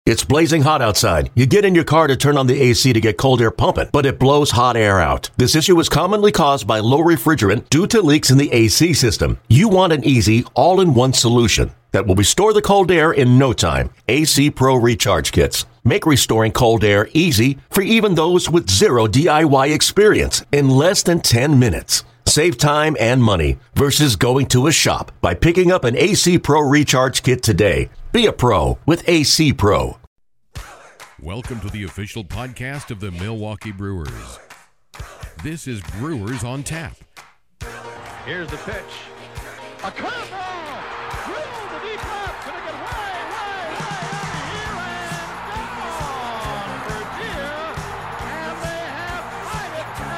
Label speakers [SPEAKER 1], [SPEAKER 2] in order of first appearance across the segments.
[SPEAKER 1] It's blazing hot outside. You get in your car to turn on the AC to get cold air pumping, but it blows hot air out. This issue is commonly caused by low refrigerant due to leaks in the AC system. You want an easy, all-in-one solution that will restore the cold air in no time. AC Pro Recharge Kits make restoring cold air easy for even those with zero DIY experience in less than 10 minutes. Save time and money versus going to a shop by picking up an AC Pro Recharge Kit today. Be a pro with AC Pro.
[SPEAKER 2] Welcome to the official podcast of the Milwaukee Brewers. This is Brewers on Tap.
[SPEAKER 3] Here's the pitch. A curveball! Drilled to deep left. Gonna get way out of here and gone for deer. And they have tied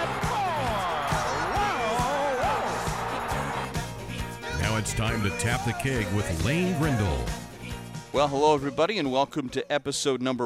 [SPEAKER 3] it at 4. Whoa!
[SPEAKER 2] Now it's time to tap the keg with Lane Grindle.
[SPEAKER 4] Well, hello, everybody, and welcome to episode number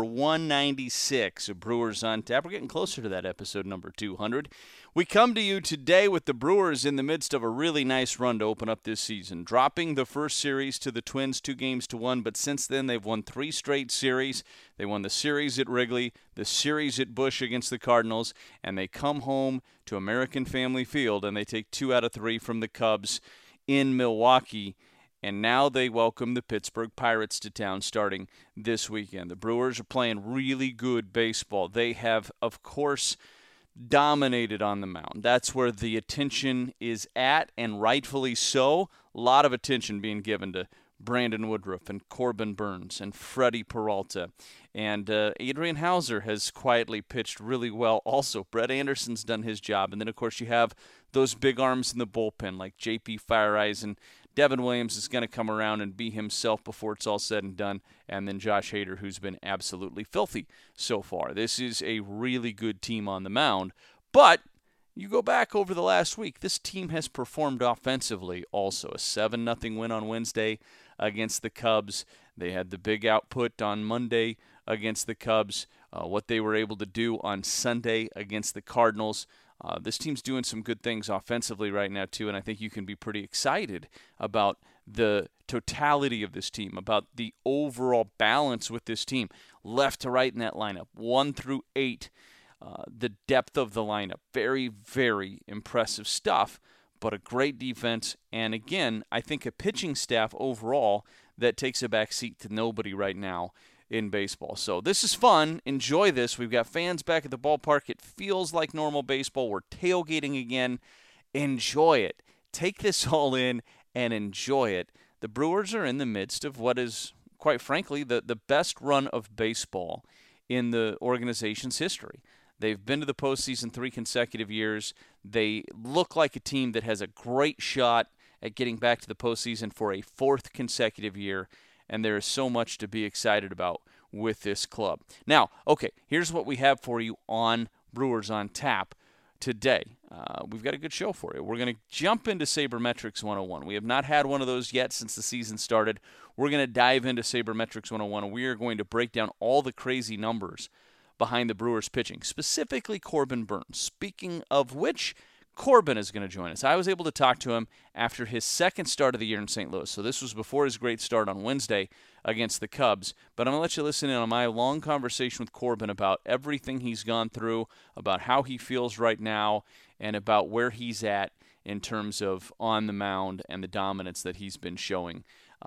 [SPEAKER 4] 196 of Brewers on Tap. We're getting closer to that episode number 200. We come to you today with the Brewers in the midst of a really nice run to open up this season, dropping the first series to the Twins 2-1, but since then they've won 3 straight series. They won the series at Wrigley, the series at Busch against the Cardinals, and they come home to American Family Field, and they take 2 out of 3 from the Cubs in Milwaukee. And now they welcome the Pittsburgh Pirates to town starting this weekend. The Brewers are playing really good baseball. They have, of course, dominated on the mound. That's where the attention is at, and rightfully so. A lot of attention being given to Brandon Woodruff and Corbin Burnes and Freddie Peralta. And Adrian Hauser has quietly pitched really well also. Brett Anderson's done his job. And then, of course, you have those big arms in the bullpen like J.P. Fireeisen. Devin Williams is going to come around and be himself before it's all said and done. And then Josh Hader, who's been absolutely filthy so far. This is a really good team on the mound. But you go back over the last week, this team has performed offensively also. A 7-0 win on Wednesday against the Cubs. They had the big output on Monday against the Cubs. What they were able to do on Sunday against the Cardinals. This team's doing some good things offensively right now, too, and I think you can be pretty excited about the totality of this team, about the overall balance with this team, left to right in that lineup, 1 through 8, the depth of the lineup. Very, very impressive stuff, but a great defense, and again, I think a pitching staff overall that takes a back seat to nobody right now in baseball. So this is fun. Enjoy this. We've got fans back at the ballpark. It feels like normal baseball. We're tailgating again. Enjoy it. Take this all in and enjoy it. The Brewers are in the midst of what is, quite frankly, the best run of baseball in the organization's history. They've been to the postseason 3 consecutive years. They look like a team that has a great shot at getting back to the postseason for a 4th consecutive year. And there is so much to be excited about with this club. Now, okay, here's what we have for you on Brewers on Tap today. We've got a good show for you. We're going to jump into Sabermetrics 101. We have not had one of those yet since the season started. We're going to dive into Sabermetrics 101, and we are going to break down all the crazy numbers behind the Brewers pitching, specifically Corbin Burnes. Speaking of which, Corbin is going to join us. I was able to talk to him after his second start of the year in St. Louis. So this was before his great start on Wednesday against the Cubs. But I'm going to let you listen in on my long conversation with Corbin about everything he's gone through, about how he feels right now, and about where he's at in terms of on the mound and the dominance that he's been showing.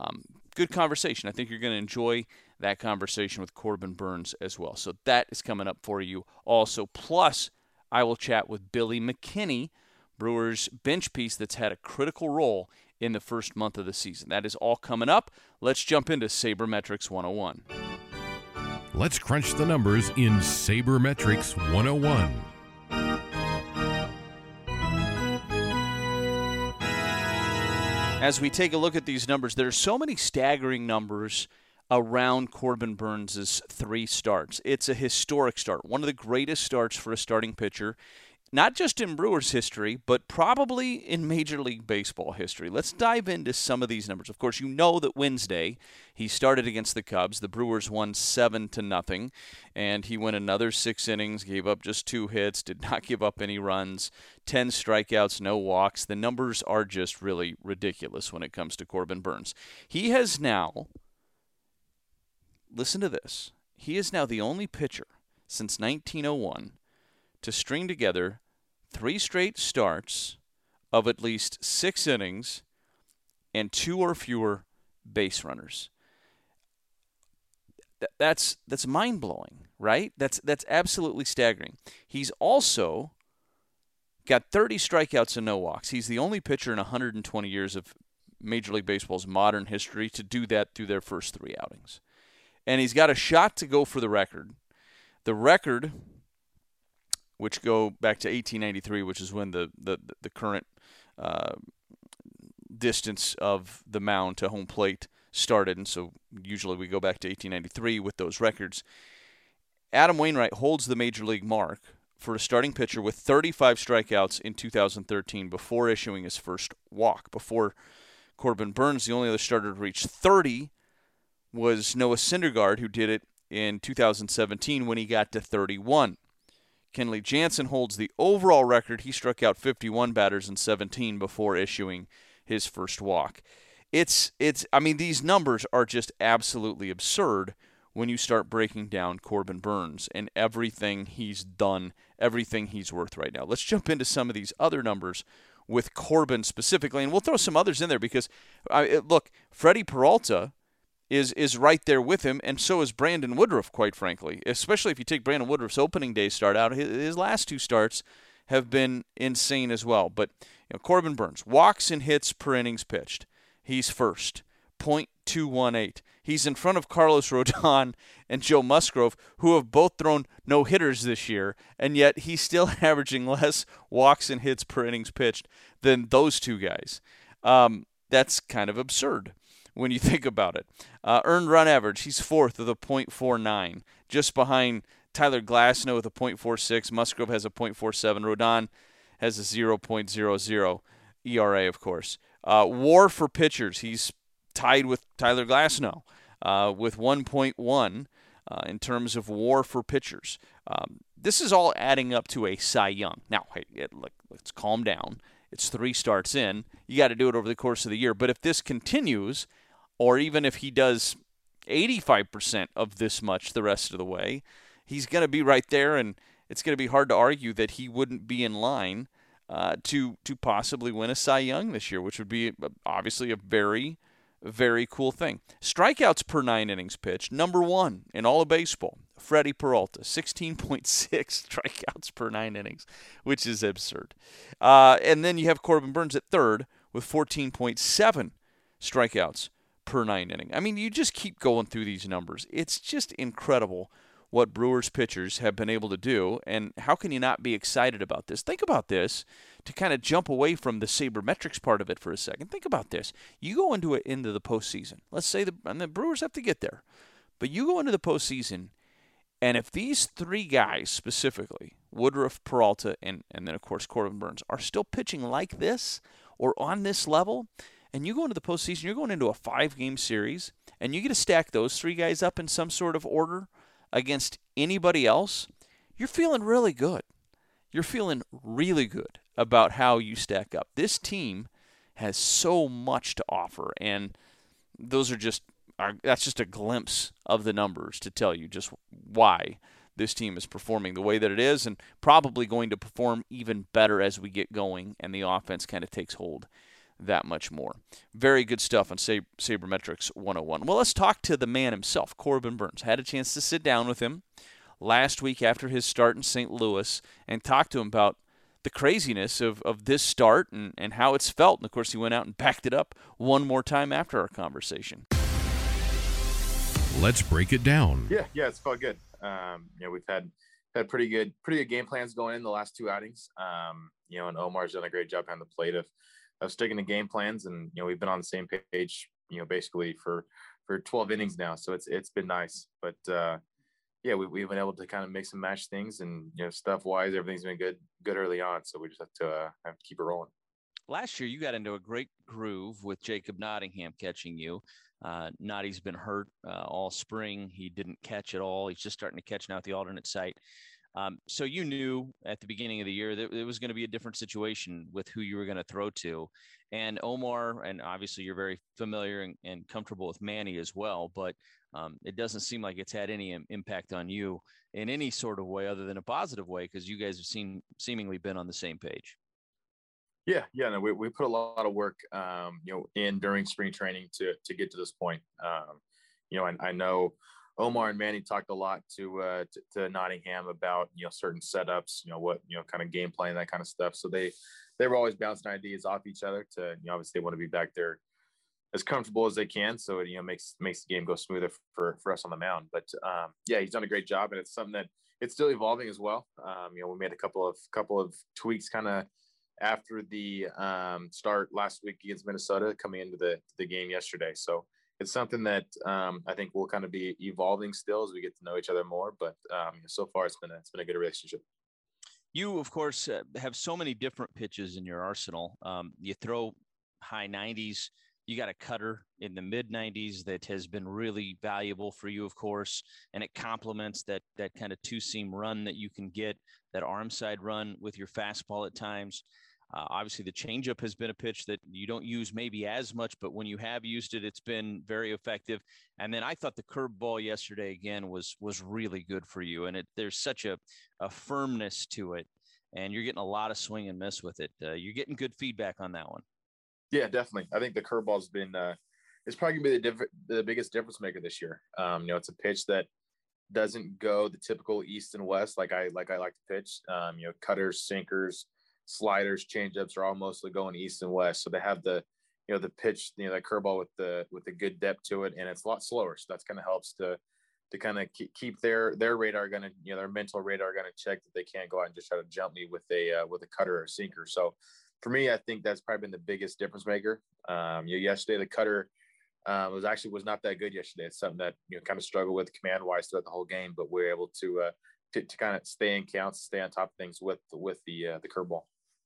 [SPEAKER 4] Good conversation. I think you're going to enjoy that conversation with Corbin Burnes as well. So that is coming up for you also. Plus, I will chat with Billy McKinney, Brewers bench piece that's had a critical role in the first month of the season. That is all coming up. Let's jump into Sabermetrics 101.
[SPEAKER 2] Let's crunch the numbers in Sabermetrics 101.
[SPEAKER 4] As we take a look at these numbers, there are so many staggering numbers around Corbin Burnes' 3 starts. It's a historic start, one of the greatest starts for a starting pitcher, not just in Brewers history, but probably in Major League Baseball history. Let's dive into some of these numbers. Of course, you know that Wednesday he started against the Cubs. The Brewers won 7-0, and he went another 6 innings, gave up just 2 hits, did not give up any runs, 10 strikeouts, no walks. The numbers are just really ridiculous when it comes to Corbin Burnes. He has now, listen to this, he is now the only pitcher since 1901 to string together 3 straight starts of at least 6 innings and 2 or fewer base runners. That's mind-blowing, right? That's absolutely staggering. He's also got 30 strikeouts and no walks. He's the only pitcher in 120 years of Major League Baseball's modern history to do that through their first 3 outings. And he's got a shot to go for the record. The record, which go back to 1893, which is when the current distance of the mound to home plate started, and so usually we go back to 1893 with those records. Adam Wainwright holds the Major League mark for a starting pitcher with 35 strikeouts in 2013 before issuing his first walk. Before Corbin Burnes, the only other starter to reach 30 was Noah Syndergaard, who did it in 2017 when he got to 31. Kenley Jansen holds the overall record. He struck out 51 batters in 17 before issuing his first walk. These numbers are just absolutely absurd when you start breaking down Corbin Burnes and everything he's done, everything he's worth right now. Let's jump into some of these other numbers with Corbin specifically, and we'll throw some others in there because, look, Freddie Peralta is right there with him, and so is Brandon Woodruff, quite frankly, especially if you take Brandon Woodruff's opening day start out. His last 2 starts have been insane as well. But Corbin Burnes, walks and hits per innings pitched. He's first, .218. He's in front of Carlos Rodon and Joe Musgrove, who have both thrown no-hitters this year, and yet he's still averaging less walks and hits per innings pitched than those 2 guys. That's kind of absurd when you think about it. Earned run average, he's 4th with a .49, just behind Tyler Glasnow with a .46. Musgrove has a .47. Rodon has a 0.00 ERA, of course. WAR for pitchers, he's tied with Tyler Glasnow with 1.1 in terms of WAR for pitchers. This is all adding up to a Cy Young. Now, hey, let's calm down. It's 3 starts in. You got to do it over the course of the year. But if this continues, or even if he does 85% of this much the rest of the way, he's going to be right there, and it's going to be hard to argue that he wouldn't be in line to possibly win a Cy Young this year, which would be obviously a very, very cool thing. Strikeouts per 9 innings pitched, number 1 in all of baseball. Freddie Peralta, 16.6 strikeouts per 9 innings, which is absurd. And then you have Corbin Burnes at 3rd with 14.7 strikeouts per 9 inning. I mean, you just keep going through these numbers. It's just incredible what Brewers pitchers have been able to do, and how can you not be excited about this? Think about this, to kind of jump away from the sabermetrics part of it for a second. Think about this. You go into the postseason. Let's say the Brewers have to get there, but you go into the postseason, and if these 3 guys specifically, Woodruff, Peralta, and then, of course, Corbin Burnes, are still pitching like this or on this level, and you go into the postseason, you're going into a 5-game series, and you get to stack those 3 guys up in some sort of order against anybody else, you're feeling really good. You're feeling really good about how you stack up. This team has so much to offer, and that's just a glimpse of the numbers to tell you just why this team is performing the way that it is, and probably going to perform even better as we get going and the offense kind of takes hold that much more. Very good stuff on Sabermetrics 101. Well, let's talk to the man himself, Corbin Burnes. Had a chance to sit down with him last week after his start in St. Louis and talk to him about the craziness of this start and how it's felt. And, of course, he went out and backed it up one more time after our conversation.
[SPEAKER 2] Let's break it down.
[SPEAKER 5] Yeah, it's felt good. We've had pretty good game plans going in the last 2 outings. And Omar's done a great job on the plate of sticking to game plans, and we've been on the same page, basically for 12 innings now. So it's been nice, but we've been able to kind of mix and match things, and stuff wise, everything's been good early on. So we just have to keep it rolling.
[SPEAKER 4] Last year, you got into a great groove with Jacob Nottingham catching you. Notty's been hurt all spring. He didn't catch at all. He's just starting to catch now at the alternate site. So you knew at the beginning of the year that it was going to be a different situation with who you were going to throw to. And Omar, and obviously you're very familiar and comfortable with Manny as well, but It doesn't seem like it's had any impact on you in any sort of way other than a positive way, because you guys have seemingly been on the same page.
[SPEAKER 5] Yeah. No, we put a lot of work, in during spring training to get to this point. I know Omar and Manny talked a lot to Nottingham about, certain setups, what, kind of game plan, that kind of stuff. So they were always bouncing ideas off each other to, obviously they want to be back there as comfortable as they can. So it, makes the game go smoother for us on the mound. But he's done a great job, and it's something that it's still evolving as well. We made a couple of tweaks kind of after the start last week against Minnesota, coming into the game yesterday. So it's something that I think will kind of be evolving still as we get to know each other more. But so far it's been a good relationship.
[SPEAKER 4] You, of course, have so many different pitches in your arsenal. You throw high 90s. You got a cutter in the mid 90s that has been really valuable for you, of course, and it complements that kind of two-seam run that you can get, that arm side run with your fastball at times. Obviously, the changeup has been a pitch that you don't use maybe as much, but when you have used it, it's been very effective. And then I thought the curveball yesterday again was really good for you, and there's such a firmness to it, and you're getting a lot of swing and miss with it. You're getting good feedback on that one.
[SPEAKER 5] Yeah, definitely. I think the curveball's been it's probably going to be the biggest difference maker this year. It's a pitch that doesn't go the typical east and west like I like to pitch. Cutters, sinkers, sliders, changeups are all mostly going east and west. So they have the pitch, that curveball with the good depth to it, and it's a lot slower. So that's kind of helps to kind of keep their radar going to, their mental radar going to check that they can't go out and just try to jump me with a cutter or a sinker. So for me, I think that's probably been the biggest difference maker. Yesterday the cutter was not that good yesterday. It's something that kind of struggled with command wise throughout the whole game, but we're able to kind of stay in counts, stay on top of things with the curveball.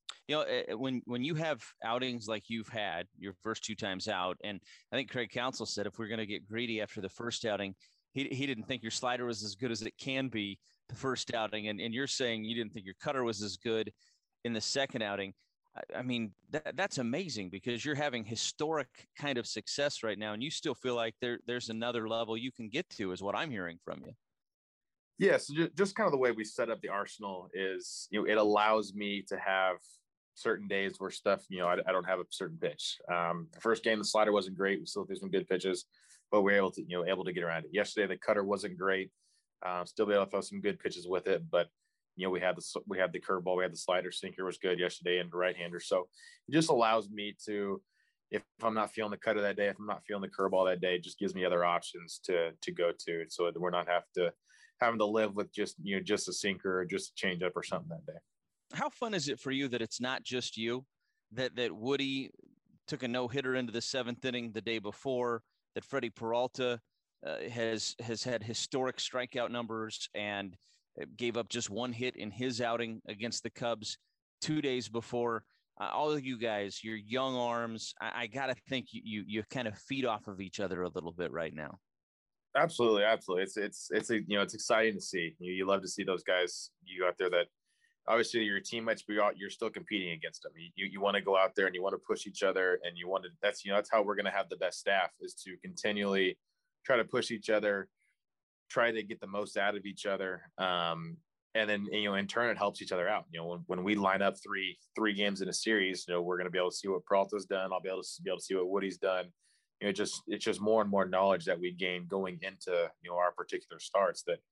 [SPEAKER 4] When you have outings like you've had your first two times out, and I think Craig Counsell said if we're going to get greedy after the first outing, he didn't think your slider was as good as it can be the first outing, and you're saying you didn't think your cutter was as good in the second outing. I mean, that's amazing, because you're having historic kind of success right now, and you still feel like there's another level you can get to, is what I'm hearing from you.
[SPEAKER 5] Yeah, so just kind of the way we set up the arsenal is, it allows me to have certain days where stuff, I don't have a certain pitch. The first game, the slider wasn't great. We still threw some good pitches, but we were able to get around it. Yesterday, the cutter wasn't great. Still be able to throw some good pitches with it, but we had the curveball, we had the slider, sinker was good yesterday, and the right-hander. So it just allows me to, if I'm not feeling the cutter that day, if I'm not feeling the curveball that day, it just gives me other options to go to, so that we're not having to live with just a sinker or just a changeup or something that day.
[SPEAKER 4] How fun is it for you that it's not just you, that Woody took a no-hitter into the seventh inning the day before, that Freddie Peralta has had historic strikeout numbers and gave up just one hit in his outing against the Cubs 2 days before. All of you guys, your young arms, I got to think you kind of feed off of each other a little bit right now.
[SPEAKER 5] Absolutely. It's exciting to see. You love to see those guys you out there that obviously your teammates, but you're still competing against them. You want to go out there and you want to push each other, and that's how we're going to have the best staff, is to continually try to push each other, try to get the most out of each other. And then, in turn, it helps each other out. When we line up three games in a series, we're going to be able to see what Peralta's done. I'll be able to see what Woody's done. It's just more and more knowledge that we gain going into, our particular starts, that,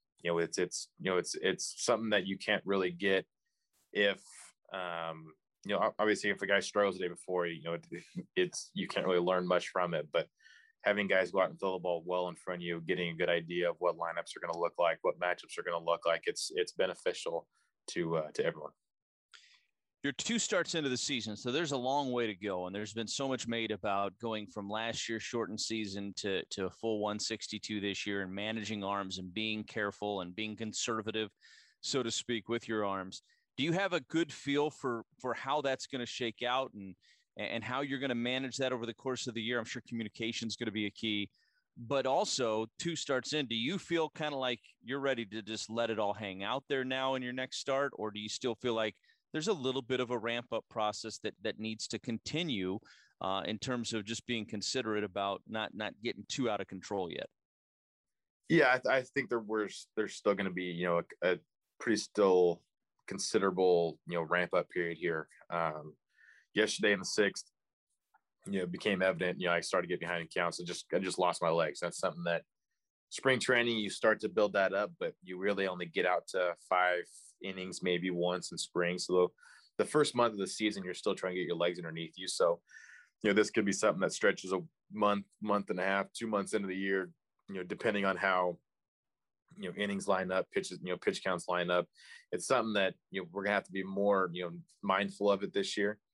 [SPEAKER 5] it's something that you can't really get if, obviously if a guy struggles the day before, you can't really learn much from it, but having guys go out and throw the ball well in front of you, getting a good idea of what lineups are going to look like, what matchups are going to look like, it's beneficial to everyone.
[SPEAKER 4] You're 2 starts into the season, so there's a long way to go, and there's been so much made about going from last year's shortened season to a full 162 this year, and managing arms and being careful and being conservative, so to speak, with your arms. Do you have a good feel for how that's going to shake out and how you're going to manage that over the course of the year? I'm sure communication is going to be a key, but also 2 starts in, do you feel kind of like you're ready to just let it all hang out there now in your next start? Or do you still feel like there's a little bit of a ramp up process that needs to continue in terms of just being considerate about not getting too out of control yet?
[SPEAKER 5] Yeah, I think there's still going to be, you know, a pretty still considerable, you know, ramp up period here. Yesterday in the sixth, you know, it became evident, you know, I started to get behind in counts. I just lost my legs. That's something that spring training, you start to build that up, but you really only get out to 5 innings, maybe once in spring. So the first month of the season, you're still trying to get your legs underneath you. So, you know, this could be something that stretches a month and a half, 2 months into the year, you know, depending on how, you know, innings line up, pitches, you know, pitch counts line up. It's something that, you know, we're gonna have to be more, you know, mindful of it this year.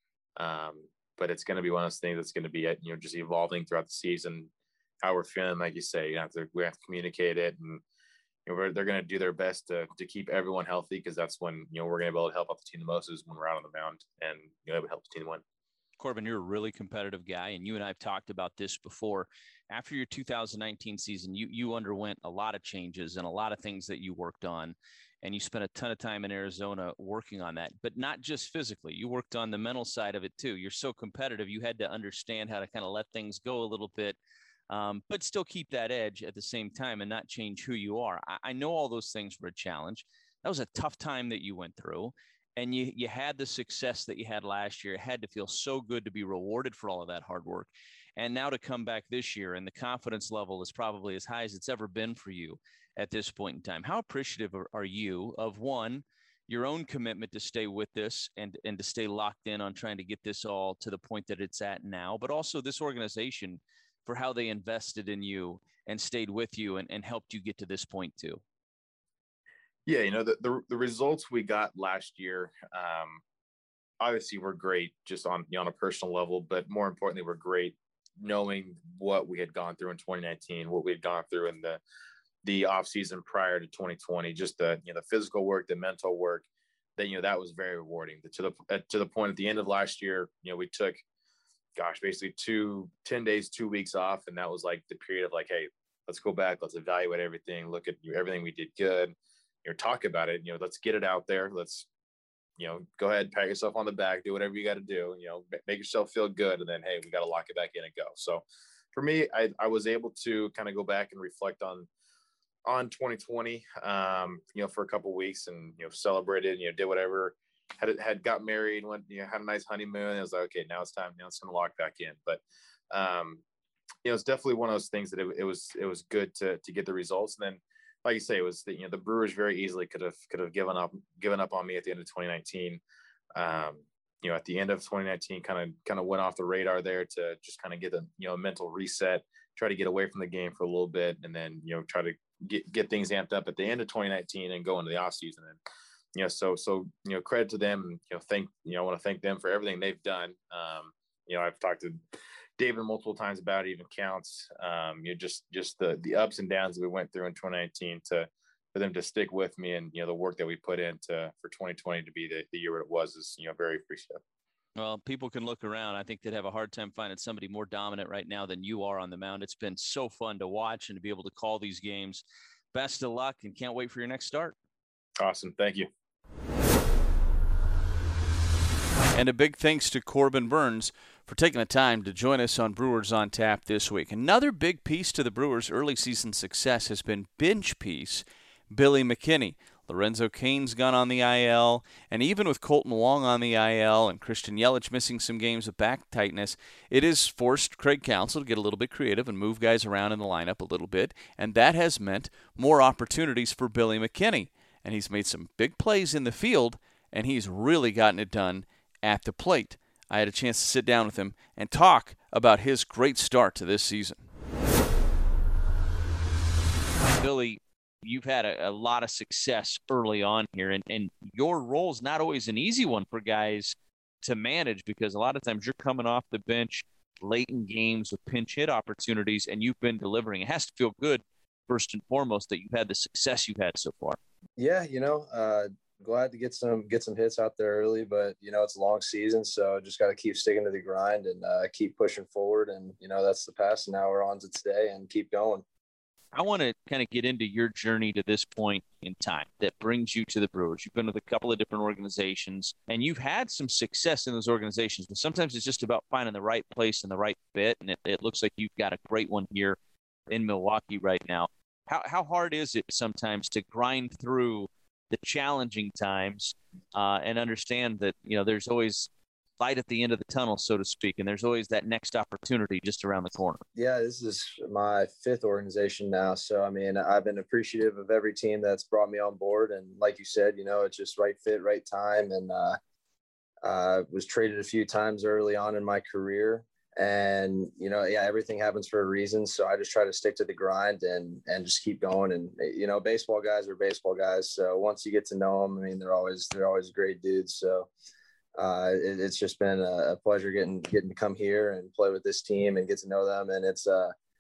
[SPEAKER 5] But it's going to be one of those things that's going to be, you know, just evolving throughout the season, how we're feeling. Like you say, we have to communicate it, and you know, they're going to do their best to keep everyone healthy, because that's when, you know, we're going to be able to help out the team the most, is when we're out on the mound and, you know, help the team win.
[SPEAKER 4] Corbin, you're a really competitive guy, and you and I have talked about this before. After your 2019 season, you underwent a lot of changes and a lot of things that you worked on, and you spent a ton of time in Arizona working on that, but not just physically. You worked on the mental side of it too. You're so competitive. You had to understand how to kind of let things go a little bit, but still keep that edge at the same time and not change who you are. I know all those things were a challenge. That was a tough time that you went through. And you had the success that you had last year. It had to feel so good to be rewarded for all of that hard work. And now to come back this year, and the confidence level is probably as high as it's ever been for you at this point in time. How appreciative are you of, one, your own commitment to stay with this and to stay locked in on trying to get this all to the point that it's at now, but also this organization for how they invested in you and stayed with you and helped you get to this point too?
[SPEAKER 5] Yeah, you know, the results we got last year, obviously were great just on, you know, on a personal level, but more importantly, we're great knowing what we had gone through in 2019, what we had gone through in the off season prior to 2020, just the, you know, the physical work, the mental work, that, you know, that was very rewarding. To the point at the end of last year, you know, we took, basically 10 days, 2 weeks off, and that was like the period of like, hey, let's go back, let's evaluate everything, look at everything we did good. You know, talk about it, you know, let's get it out there. Let's, you know, go ahead, pat yourself on the back, do whatever you got to do, you know, make yourself feel good. And then, hey, we got to lock it back in and go. So for me, I was able to kind of go back and reflect on 2020, you know, for a couple of weeks, and, you know, celebrated, you know, did whatever, had got married, went, you know, had a nice honeymoon. And I was like, okay, now it's time. Now it's going to lock back in. But, you know, it's definitely one of those things that it was good to get the results. And then, like you say, it was you know, the Brewers very easily could have given up on me at the end of 2019. You know, at the end of 2019, kind of went off the radar there to just kind of get a, you know, mental reset, try to get away from the game for a little bit, and then, you know, try to get things amped up at the end of 2019 and go into the off season. And, you know, so you know, credit to them, and, you know, I want to thank them for everything they've done. You know, I've talked to David multiple times about it, even counts, you know, just the ups and downs that we went through in 2019 for them to stick with me, and, you know, the work that we put into for 2020 to be the year it was, is, you know, very appreciative.
[SPEAKER 4] Well, people can look around. I think they'd have a hard time finding somebody more dominant right now than you are on the mound. It's been so fun to watch and to be able to call these games. Best of luck, and can't wait for your next start.
[SPEAKER 5] Awesome. Thank you.
[SPEAKER 4] And a big thanks to Corbin Burnes for taking the time to join us on Brewers on Tap this week. Another big piece to the Brewers' early season success has been bench piece Billy McKinney. Lorenzo Cain's gone on the IL, and even with Colton Wong on the IL and Christian Yelich missing some games with back tightness, it has forced Craig Counsell to get a little bit creative and move guys around in the lineup a little bit, and that has meant more opportunities for Billy McKinney. And he's made some big plays in the field, and he's really gotten it done at the plate. I had a chance to sit down with him and talk about his great start to this season. Billy, you've had a lot of success early on here, and your role is not always an easy one for guys to manage, because a lot of times you're coming off the bench late in games with pinch hit opportunities, and you've been delivering. It has to feel good, first and foremost, that you've had the success you've had so far.
[SPEAKER 6] Yeah, you know, glad to get some hits out there early, but, you know, it's a long season, so just got to keep sticking to the grind and keep pushing forward. And, you know, that's the past, and now we're on to today and keep going.
[SPEAKER 4] I want to kind of get into your journey to this point in time that brings you to the Brewers. You've been with a couple of different organizations, and you've had some success in those organizations, but sometimes it's just about finding the right place and the right fit, and it looks like you've got a great one here in Milwaukee right now.
[SPEAKER 7] How hard is it sometimes to grind through the challenging times and understand that, there's always light at the end of the tunnel, so to speak, and there's always that next opportunity just around the corner?
[SPEAKER 6] Yeah, this is my 5th organization now. So, I mean, I've been appreciative of every team that's brought me on board. And like you said, it's just right fit, right time. And was traded a few times early on in my career. And, everything happens for a reason. So I just try to stick to the grind and just keep going. And, baseball guys are baseball guys. So once you get to know them, I mean, they're always great dudes. So it's just been a pleasure getting to come here and play with this team and get to know them. And it's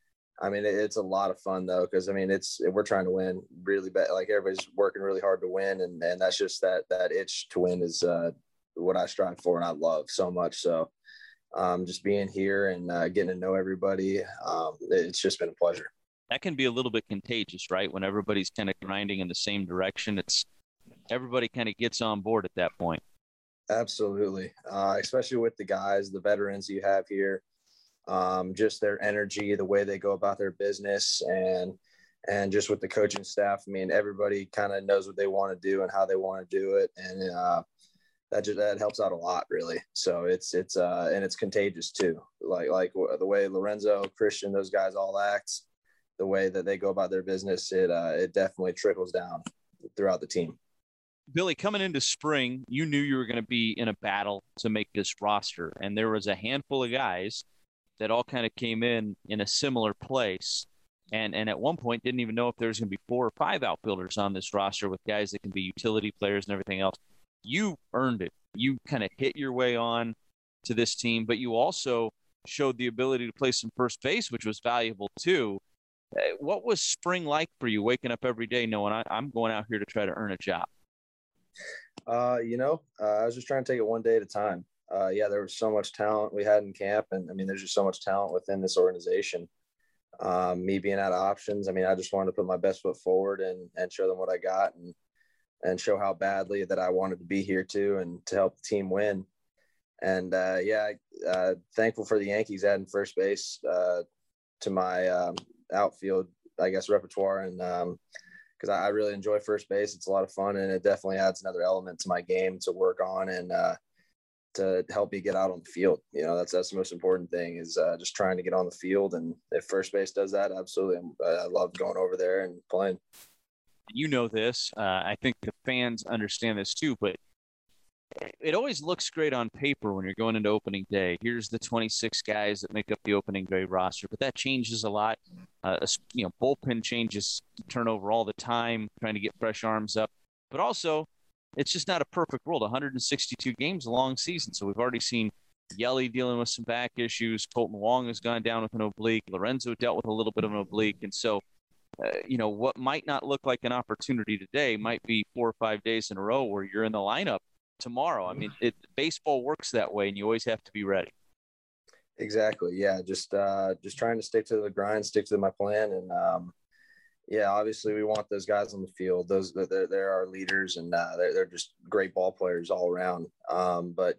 [SPEAKER 6] a lot of fun though, because we're trying to win really bad. Like everybody's working really hard to win, and that's just that itch to win is what I strive for and I love so much. So just being here and getting to know everybody, it's just been a pleasure.
[SPEAKER 7] That can be a little bit contagious, right? When everybody's kind of grinding in the same direction, everybody kind of gets on board at that point.
[SPEAKER 6] Absolutely. Especially with the guys, the veterans you have here, just their energy, the way they go about their business, and just with the coaching staff. I mean, everybody kind of knows what they want to do and how they want to do it. And that helps out a lot, really. So it's contagious too. Like the way Lorenzo, Christian, those guys all act, the way that they go about their business, it definitely trickles down throughout the team.
[SPEAKER 7] Billy, coming into spring, you knew you were going to be in a battle to make this roster, and there was a handful of guys that all kind of came in a similar place, and at one point didn't even know if there was going to be 4 or 5 outfielders on this roster with guys that can be utility players and everything else. You earned it. You kind of hit your way on to this team, but you also showed the ability to play some first base, which was valuable too. What was spring like for you, waking up every day knowing I'm going out here to try to earn a job?
[SPEAKER 6] I was just trying to take it one day at a time. There was so much talent we had in camp. And there's just so much talent within this organization. Me being out of options, I just wanted to put my best foot forward and show them what I got and show how badly that I wanted to be here too, and to help the team win. And thankful for the Yankees adding first base to my outfield, I guess, repertoire. And, because I really enjoy first base. It's a lot of fun, and it definitely adds another element to my game to work on and to help me get out on the field. That's the most important thing is just trying to get on the field. And if first base does that, absolutely. I love going over there and playing.
[SPEAKER 7] This. I think the fans understand this too, but it always looks great on paper when you're going into opening day. Here's the 26 guys that make up the opening day roster, but that changes a lot. Bullpen changes, turnover all the time, trying to get fresh arms up. But also, it's just not a perfect world. 162 games, a long season. So we've already seen Yelly dealing with some back issues. Colton Wong has gone down with an oblique. Lorenzo dealt with a little bit of an oblique. And so, what might not look like an opportunity today might be 4 or 5 days in a row where you're in the lineup tomorrow. Baseball works that way, and you always have to be ready.
[SPEAKER 6] Exactly. Yeah. Just trying to stick to the grind, stick to my plan. And obviously we want those guys on the field. They're our leaders, and they're just great ball players all around. But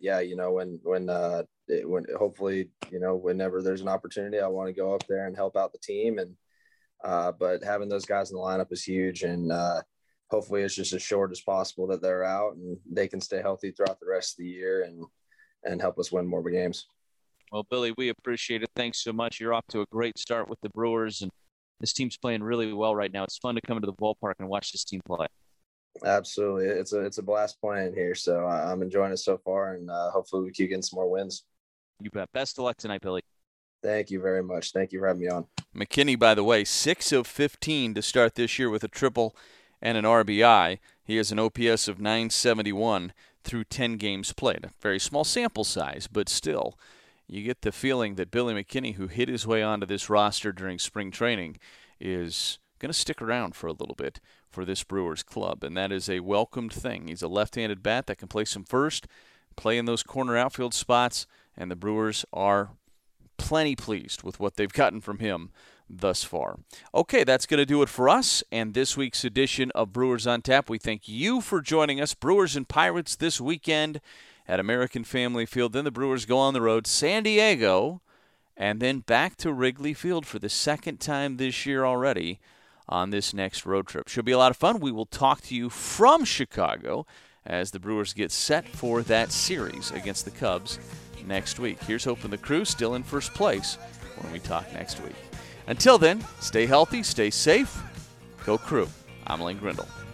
[SPEAKER 6] when hopefully, whenever there's an opportunity, I want to go up there and help out the team. And, but having those guys in the lineup is huge. And, hopefully it's just as short as possible that they're out and they can stay healthy throughout the rest of the year and help us win more games.
[SPEAKER 7] Well, Billy, we appreciate it. Thanks so much. You're off to a great start with the Brewers, and this team's playing really well right now. It's fun to come into the ballpark and watch this team play.
[SPEAKER 6] Absolutely. It's a blast playing here. So I'm enjoying it so far, and hopefully we keep getting some more wins.
[SPEAKER 7] You bet. Best of luck tonight, Billy.
[SPEAKER 6] Thank you very much. Thank you for having me on.
[SPEAKER 4] McKinney, by the way, 6 of 15 to start this year with a triple and an RBI. He has an OPS of 971 through 10 games played. A very small sample size, but still, you get the feeling that Billy McKinney, who hit his way onto this roster during spring training, is going to stick around for a little bit for this Brewers club, and that is a welcomed thing. He's a left-handed bat that can play some first, play in those corner outfield spots, and the Brewers are plenty pleased with what they've gotten from him thus far. Okay, that's going to do it for us and this week's edition of Brewers on Tap. We thank you for joining us. Brewers and Pirates this weekend at American Family Field. Then the Brewers go on the road, San Diego, and then back to Wrigley Field for the second time this year already on this next road trip. Should be a lot of fun. We will talk to you from Chicago as the Brewers get set for that series against the Cubs next week. Here's hoping the Crew still in first place when we talk next week. Until then, stay healthy, stay safe. Go Crew. I'm Lane Grindle.